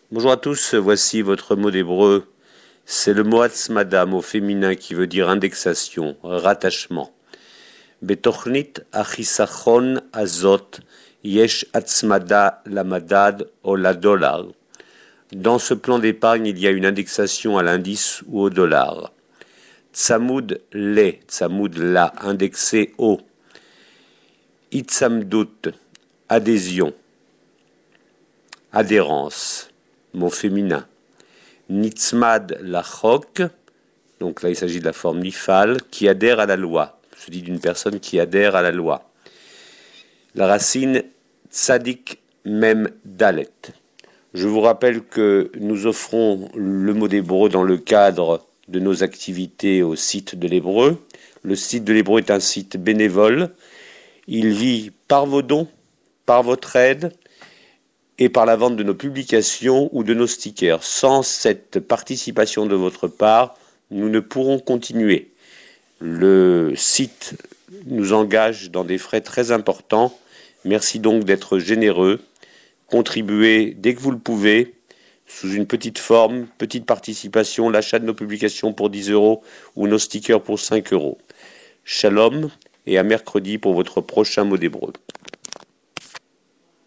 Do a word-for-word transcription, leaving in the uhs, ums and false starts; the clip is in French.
Bonjour à tous, voici votre mot d'hébreu. C'est le mot atzmada, mot féminin qui veut dire indexation, rattachement. Betochnit achisachon azot yesh atzmada lamadad o la dollar. Dans ce plan d'épargne, il y a une indexation à l'indice ou au dollar. Tsamoud le, tsamoud la, indexé au. Itzamdut, adhésion, adhérence, mot féminin. Nitzmad lachok, donc là il s'agit de la forme nifal, qui adhère à la loi. Je dis d'une personne qui adhère à la loi. La racine tzadik mem dalet. Je vous rappelle que nous offrons le mot d'hébreu dans le cadre de nos activités au site de l'hébreu. Le site de l'hébreu est un site bénévole. Il vit par vos dons, par votre aide et par la vente de nos publications ou de nos stickers. Sans cette participation de votre part, nous ne pourrons continuer. Le site nous engage dans des frais très importants. Merci donc d'être généreux. Contribuez dès que vous le pouvez, sous une petite forme, petite participation, l'achat de nos publications pour dix euros ou nos stickers pour cinq euros. Shalom et à mercredi pour votre prochain mot d'hébreu.